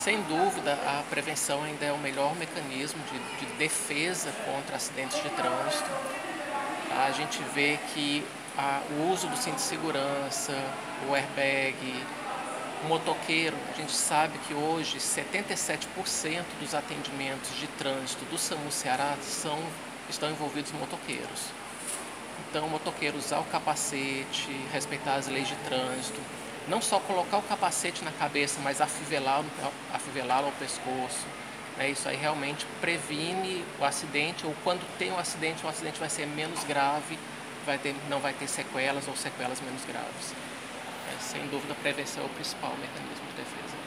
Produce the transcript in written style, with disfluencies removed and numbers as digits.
Sem dúvida, a prevenção ainda é o melhor mecanismo de defesa contra acidentes de trânsito. A gente vê que o uso do cinto de segurança, o airbag, o motoqueiro, a gente sabe que hoje 77% dos atendimentos de trânsito do SAMU Ceará estão envolvidos motoqueiros. Então, o motoqueiro usar o capacete, respeitar as leis de trânsito, não só colocar o capacete na cabeça, mas afivelá-lo ao pescoço. Isso aí realmente previne o acidente, ou quando tem um acidente, o acidente vai ser menos grave, não vai ter sequelas ou sequelas menos graves. Sem dúvida, a prevenção é o principal mecanismo de defesa.